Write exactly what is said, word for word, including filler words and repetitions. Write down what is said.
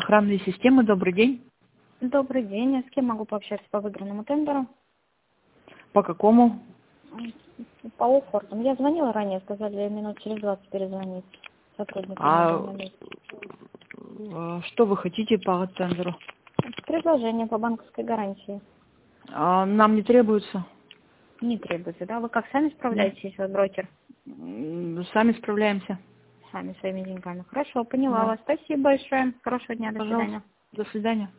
охранные системы. Добрый день. Добрый день. А с кем могу пообщаться по выигранному тендеру? По какому? По оффортам. Я звонила ранее, сказали минут через двадцать перезвонить. Сотрудник. А э, что вы хотите по тендеру? Предложение по банковской гарантии. А, нам не требуется. Не требуется, да? Вы как, сами справляетесь, вы брокер? М, Сами справляемся. Сами своими деньгами. Хорошо, поняла Да. вас. Спасибо большое. Хорошего дня, до Пожалуйста. свидания. До свидания.